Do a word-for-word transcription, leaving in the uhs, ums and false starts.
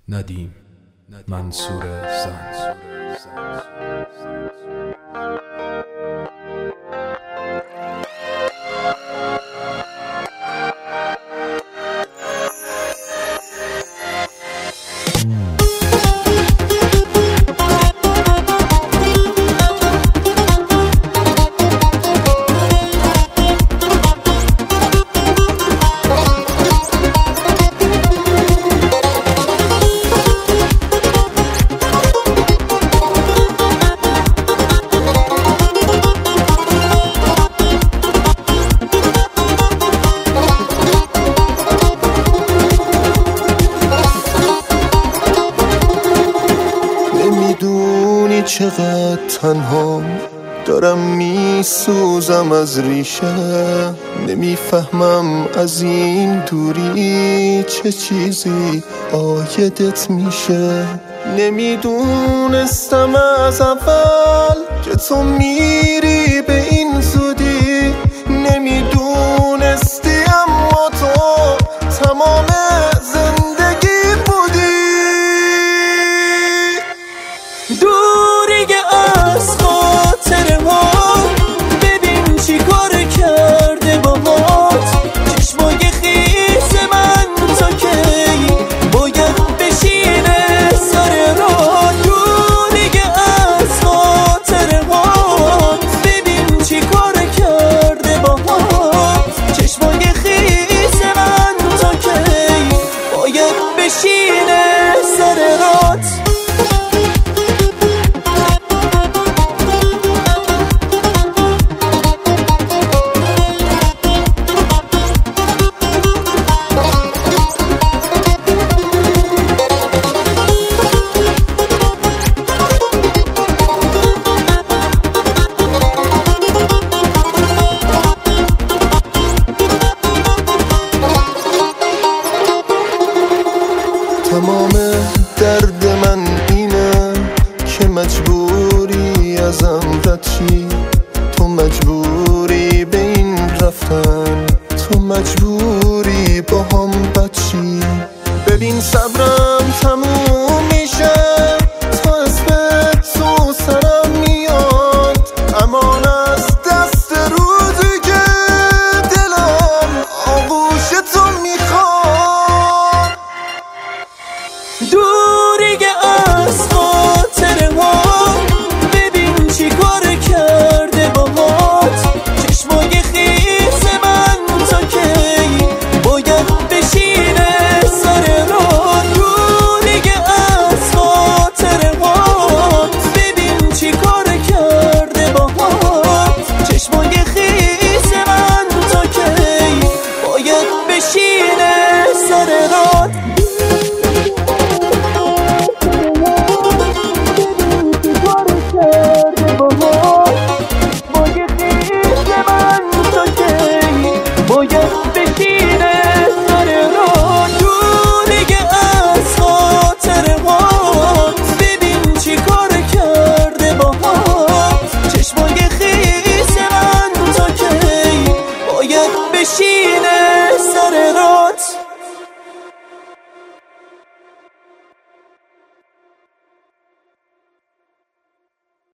ندیم منصور زن. نمیدونی چقدر تنها دارم میسوزم از ریشه، نمیفهمم از این دوری چه چیزی عایدت میشه. نمیدونستم از اول که تو میری به این زودی، نمیدونستی اما تو تمام زندگی بودی. دوری از خاطر ما ببین چی کار کرده باهات، چشمای خیس من تا کی باید بشینه سر راه. دوری از خاطر ما ببین چی کار کرده باهات، چشمای خیس من تا کی باید بشینه سر راه. تمام درد من اینه که مجبوری ازم رد شی، تو مجبوری به این رفتن، تو مجبوری با هم بد شی. ببین صبرم تموم میشه، تا اسمت تو سرم میاد، امان از دست روزی که دلم آغوش تو میخواد. دوری از خاطر ما ببین چی کار کرده باهات، چشمای خیس من تا کی باید بشینه سر راه. دوری از خاطر ما ببین چی کار کرده باهات، چشمای خیس من تا کی باید بشینه سر راه. باید